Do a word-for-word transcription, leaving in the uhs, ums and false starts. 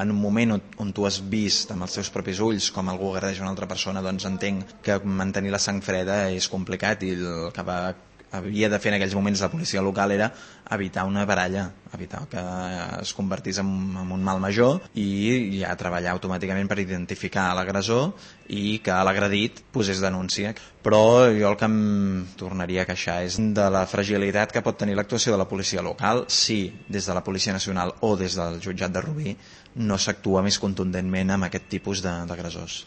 en un moment on tu has vist amb els teus propis ulls com algú agredeix una altra persona, doncs entenc que mantenir la sang freda és complicat, i el que va havia de fer en aquells moments la policia local era evitar una baralla, evitar que es convertís en, en un mal major, i ja treballar automàticament per identificar l'agressor i que l'agredit posés denúncia. Però jo el que em tornaria a queixar és de la fragilitat que pot tenir l'actuació de la policia local si des de la Policia Nacional o des del jutjat de Rubí no s'actua més contundentment amb aquest tipus d'agressors.